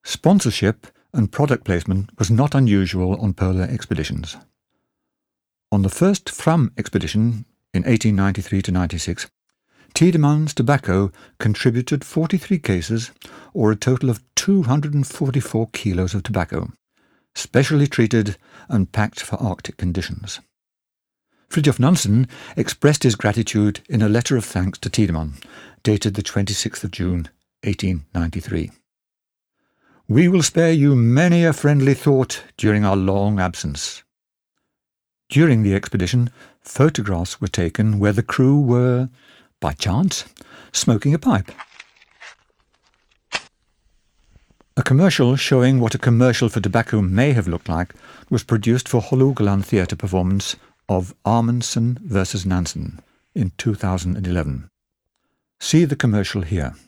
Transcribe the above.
Sponsorship and product placement was not unusual on polar expeditions. On the first Fram expedition in 1893–96, Tiedemanns Tobacco contributed 43 cases, or a total of 244 kilos of tobacco, specially treated and packed for Arctic conditions. Fridtjof Nansen expressed his gratitude in a letter of thanks to Tiedemann, dated the 26th of June, 1893. "We will spare you many a friendly thought during our long absence." During the expedition, photographs were taken where the crew were, by chance, smoking a pipe. A commercial showing what a commercial for tobacco may have looked like was produced for Hålogaland theatre performance of Amundsen vs. Nansen in 2011. See the commercial here.